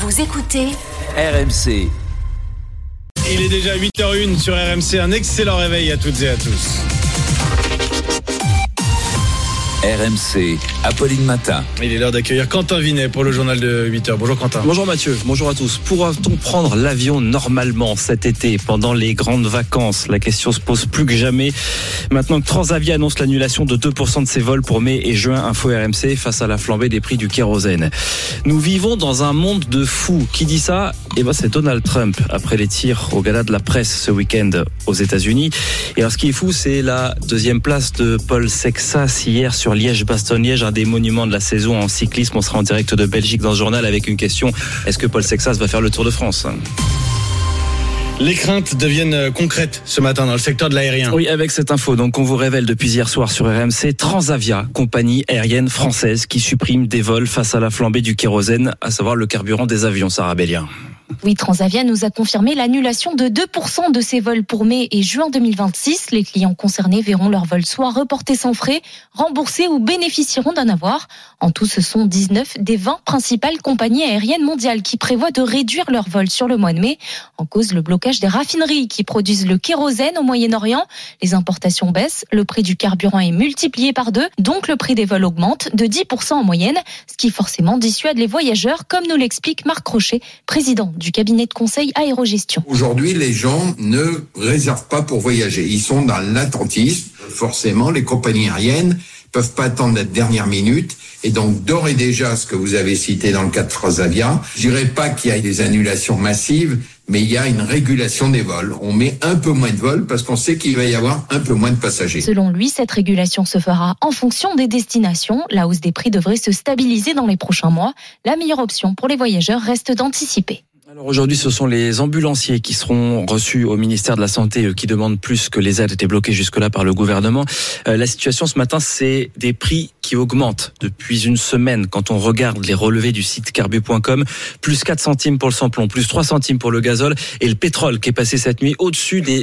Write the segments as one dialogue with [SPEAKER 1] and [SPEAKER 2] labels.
[SPEAKER 1] Vous écoutez
[SPEAKER 2] RMC.
[SPEAKER 3] Il est déjà 8h01 sur RMC. Un excellent réveil à toutes et à tous.
[SPEAKER 2] RMC, Apolline Matin.
[SPEAKER 3] Il est l'heure d'accueillir Quentin Vinet pour le journal de 8h. Bonjour Quentin.
[SPEAKER 4] Bonjour Mathieu, bonjour à tous. Pourra-t-on prendre l'avion normalement cet été pendant les grandes vacances ? La question se pose plus que jamais. Maintenant que Transavia annonce l'annulation de 2% de ses vols pour mai et juin, info RMC face à la flambée des prix du kérosène. Nous vivons dans un monde de fous. Qui dit ça ? C'est Donald Trump, après les tirs au gala de la presse ce week-end aux États-Unis. Et alors ce qui est fou, c'est la deuxième place de Paul Sexas hier sur Liège-Bastogne-Liège, un des monuments de la saison en cyclisme. On sera en direct de Belgique dans ce journal avec une question. Est-ce que Paul Sexas va faire le Tour de France ?
[SPEAKER 3] Les craintes deviennent concrètes ce matin dans le secteur de l'aérien.
[SPEAKER 4] Oui, avec cette info donc on vous révèle depuis hier soir sur RMC, Transavia, compagnie aérienne française qui supprime des vols face à la flambée du kérosène, à savoir le carburant des avions. Sarah Béliard.
[SPEAKER 5] Oui, Transavia nous a confirmé l'annulation de 2% de ses vols pour mai et juin 2026. Les clients concernés verront leurs vols soit reportés sans frais, remboursés ou bénéficieront d'un avoir. En tout, ce sont 19 des 20 principales compagnies aériennes mondiales qui prévoient de réduire leurs vols sur le mois de mai. En cause, le blocage des raffineries qui produisent le kérosène au Moyen-Orient. Les importations baissent, le prix du carburant est multiplié par 2, donc le prix des vols augmente de 10% en moyenne, ce qui forcément dissuade les voyageurs, comme nous l'explique Marc Rochet, président du cabinet de conseil Aérogestion.
[SPEAKER 6] Aujourd'hui, les gens ne réservent pas pour voyager. Ils sont dans l'attentisme. Forcément, les compagnies aériennes peuvent pas attendre la dernière minute. Et donc, d'ores et déjà, ce que vous avez cité dans le cas de Transavia, je dirais pas qu'il y a des annulations massives, mais il y a une régulation des vols. On met un peu moins de vols parce qu'on sait qu'il va y avoir un peu moins de passagers.
[SPEAKER 5] Selon lui, cette régulation se fera en fonction des destinations. La hausse des prix devrait se stabiliser dans les prochains mois. La meilleure option pour les voyageurs reste d'anticiper.
[SPEAKER 4] Alors aujourd'hui, ce sont les ambulanciers qui seront reçus au ministère de la Santé, qui demandent plus que les aides étaient bloquées jusque-là par le gouvernement. La situation ce matin, c'est des prix qui augmentent depuis une semaine. Quand on regarde les relevés du site carbu.com, plus 4 centimes pour le samplon, plus 3 centimes pour le gazole et le pétrole qui est passé cette nuit au-dessus des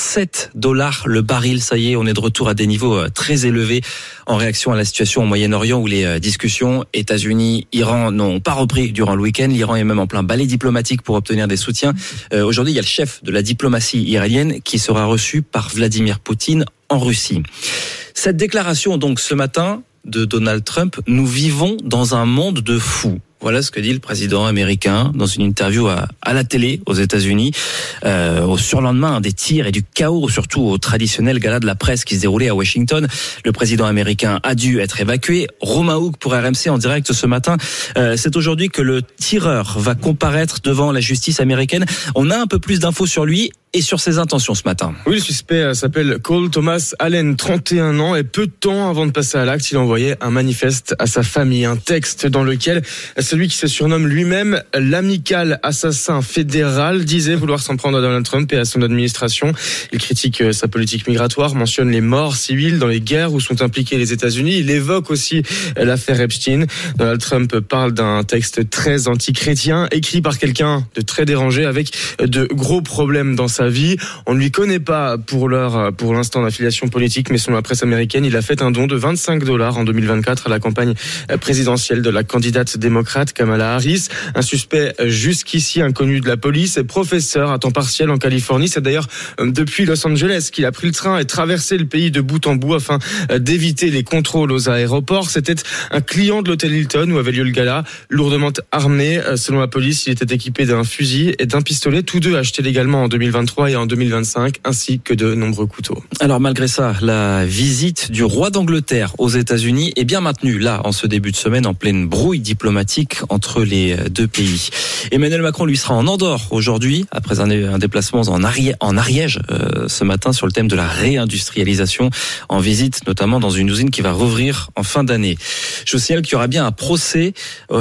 [SPEAKER 4] $107 le baril. Ça y est, on est de retour à des niveaux très élevés en réaction à la situation au Moyen-Orient où les discussions États-Unis, Iran n'ont pas repris durant le week-end. L'Iran est même en plein balai diplomatique pour obtenir des soutiens. Aujourd'hui, il y a le chef de la diplomatie iranienne qui sera reçu par Vladimir Poutine en Russie. Cette déclaration, donc, ce matin, de Donald Trump, nous vivons dans un monde de fous. Voilà ce que dit le président américain dans une interview à la télé aux États-Unis, au surlendemain des tirs et du chaos, surtout au traditionnel gala de la presse qui se déroulait à Washington. Le président américain a dû être évacué. Romain Houck pour RMC en direct ce matin. C'est aujourd'hui que le tireur va comparaître devant la justice américaine. On a un peu plus d'infos sur lui et sur ses intentions ce matin.
[SPEAKER 7] Oui, le suspect s'appelle Cole Thomas Allen, 31 ans, et peu de temps avant de passer à l'acte, il envoyait un manifeste à sa famille, un texte dans lequel celui qui se surnomme lui-même l'amical assassin fédéral disait vouloir s'en prendre à Donald Trump et à son administration. Il critique sa politique migratoire, mentionne les morts civiles dans les guerres où sont impliqués les États-Unis. Il évoque aussi l'affaire Epstein. Donald Trump parle d'un texte très anti-chrétien, écrit par quelqu'un de très dérangé avec de gros problèmes dans sa vie. On ne lui connaît pas pour l'instant d'affiliation politique, mais selon la presse américaine, il a fait un don de $25 en 2024 à la campagne présidentielle de la candidate démocrate Kamala Harris. Un suspect jusqu'ici inconnu de la police, est professeur à temps partiel en Californie. C'est d'ailleurs depuis Los Angeles qu'il a pris le train et traversé le pays de bout en bout afin d'éviter les contrôles aux aéroports. C'était un client de l'hôtel Hilton où avait lieu le gala, lourdement armé. Selon la police, il était équipé d'un fusil et d'un pistolet, tous deux achetés légalement en 2023 et en 2025, ainsi que de nombreux couteaux.
[SPEAKER 4] Alors malgré ça, la visite du roi d'Angleterre aux États-Unis est bien maintenue là en ce début de semaine en pleine brouille diplomatique entre les deux pays. Emmanuel Macron lui sera en Andorre aujourd'hui après un déplacement en Ariège ce matin sur le thème de la réindustrialisation, en visite notamment dans une usine qui va rouvrir en fin d'année. Je vous signale qu'il y aura bien un procès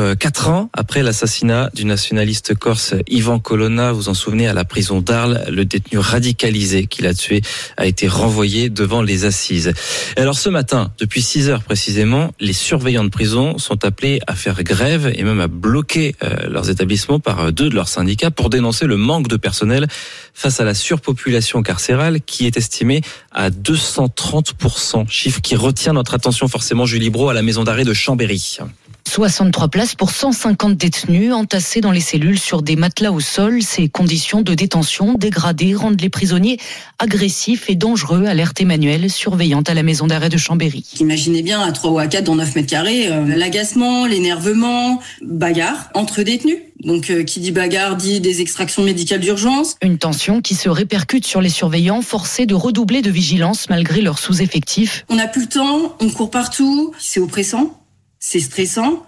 [SPEAKER 4] 4 ans après l'assassinat du nationaliste corse Ivan Colonna. Vous vous en souvenez, à la prison d'Arles, le détenu radicalisé qui l'a tué a été renvoyé devant les assises. Et alors ce matin, depuis 6 heures précisément, les surveillants de prison sont appelés à faire grève et même à bloquer leurs établissements par 2 de leurs syndicats pour dénoncer le manque de personnel face à la surpopulation carcérale qui est estimée à 230%. Chiffre qui retient notre attention forcément, Julie Brault, à la maison d'arrêt de Chambéry.
[SPEAKER 1] 63 places pour 150 détenus entassés dans les cellules sur des matelas au sol. Ces conditions de détention dégradées rendent les prisonniers agressifs et dangereux, alerte Emmanuel, surveillante à la maison d'arrêt de Chambéry.
[SPEAKER 8] Imaginez bien à 3 ou à 4 dans 9 mètres carrés, l'agacement, l'énervement, bagarre entre détenus. Donc qui dit bagarre dit des extractions médicales d'urgence.
[SPEAKER 1] Une tension qui se répercute sur les surveillants, forcés de redoubler de vigilance malgré leur sous-effectif.
[SPEAKER 8] On n'a plus le temps, on court partout, c'est oppressant. C'est stressant.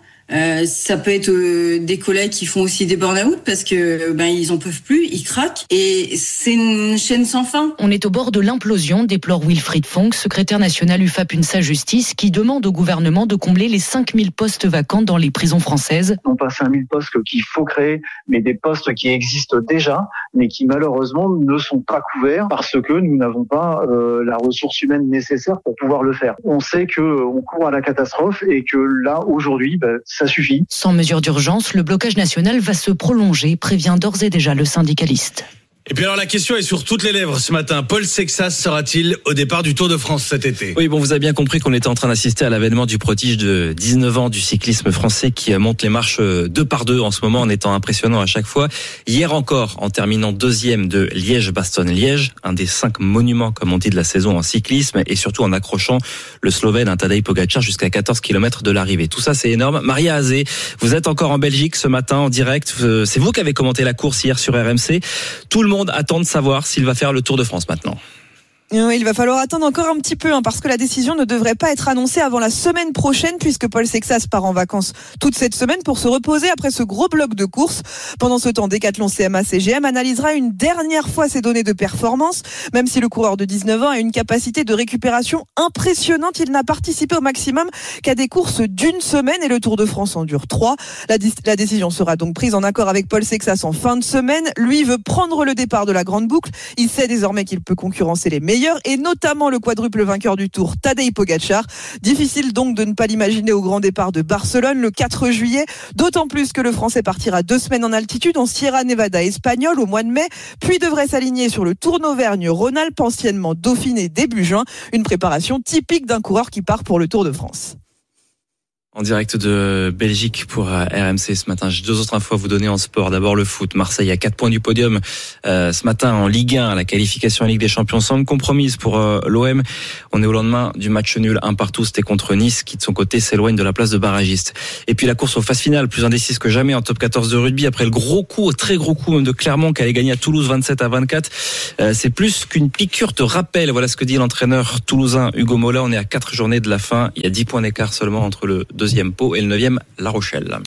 [SPEAKER 8] Ça peut être des collègues qui font aussi des burn-out parce que ils en peuvent plus, ils craquent et c'est une chaîne sans fin.
[SPEAKER 1] On est au bord de l'implosion, déplore Wilfried Fonck, secrétaire national UFAP UNSA Justice, qui demande au gouvernement de combler les 5000 postes vacants dans les prisons françaises.
[SPEAKER 9] Non pas 5000 postes qu'il faut créer, mais des postes qui existent déjà, mais qui malheureusement ne sont pas couverts parce que nous n'avons pas la ressource humaine nécessaire pour pouvoir le faire. On sait qu'on court à la catastrophe et que là, aujourd'hui, ça suffit.
[SPEAKER 1] Sans mesure d'urgence, le blocage national va se prolonger, prévient d'ores et déjà le syndicaliste.
[SPEAKER 3] Et puis alors la question est sur toutes les lèvres ce matin. Paul Sexas sera-t-il au départ du Tour de France cet été ?
[SPEAKER 4] Oui, bon, vous avez bien compris qu'on était en train d'assister à l'avènement du prodige de 19 ans du cyclisme français qui monte les marches 2 par 2 en ce moment en étant impressionnant à chaque fois. Hier encore, en terminant 2e de Liège-Bastogne-Liège, un des 5 monuments, comme on dit, de la saison en cyclisme et surtout en accrochant le Slovène Tadej Pogačar jusqu'à 14 km de l'arrivée. Tout ça, c'est énorme. Maria Azé, vous êtes encore en Belgique ce matin en direct. C'est vous qui avez commenté la course hier sur RMC. Tout le monde attend de savoir s'il va faire le Tour de France maintenant.
[SPEAKER 10] Oui, il va falloir attendre encore un petit peu parce que la décision ne devrait pas être annoncée avant la semaine prochaine puisque Paul Sexas part en vacances toute cette semaine pour se reposer après ce gros bloc de course. Pendant ce temps, Decathlon CMA CGM analysera une dernière fois ses données de performance. Même si le coureur de 19 ans a une capacité de récupération impressionnante, il n'a participé au maximum qu'à des courses d'une semaine et le Tour de France en dure 3. La décision sera donc prise en accord avec Paul Sexas en fin de semaine. Lui veut prendre le départ de la grande boucle. Il sait désormais qu'il peut concurrencer les meilleurs et notamment le quadruple vainqueur du Tour, Tadej Pogačar. Difficile donc de ne pas l'imaginer au grand départ de Barcelone le 4 juillet, d'autant plus que le Français partira 2 semaines en altitude en Sierra Nevada espagnole au mois de mai, puis devrait s'aligner sur le Tour d'Auvergne-Rhône-Alpes, anciennement Dauphiné début juin, une préparation typique d'un coureur qui part pour le Tour de France.
[SPEAKER 4] En direct de Belgique pour RMC ce matin. J'ai 2 autres infos à vous donner en sport. D'abord le foot. Marseille à 4 points du podium ce matin en Ligue 1. La qualification en Ligue des Champions semble compromise pour l'OM. On est au lendemain du match nul 1 partout. C'était contre Nice qui de son côté s'éloigne de la place de barragiste. Et puis la course aux phases finales, plus indécise que jamais en top 14 de rugby après le gros coup, très gros coup même de Clermont qui allait gagner à Toulouse 27-24. C'est plus qu'une piqûre de rappel. Voilà ce que dit l'entraîneur toulousain Hugo Mola. On est à 4 journées de la fin. Il y a 10 points d'écart seulement entre le 2e Pau et le 9e La Rochelle.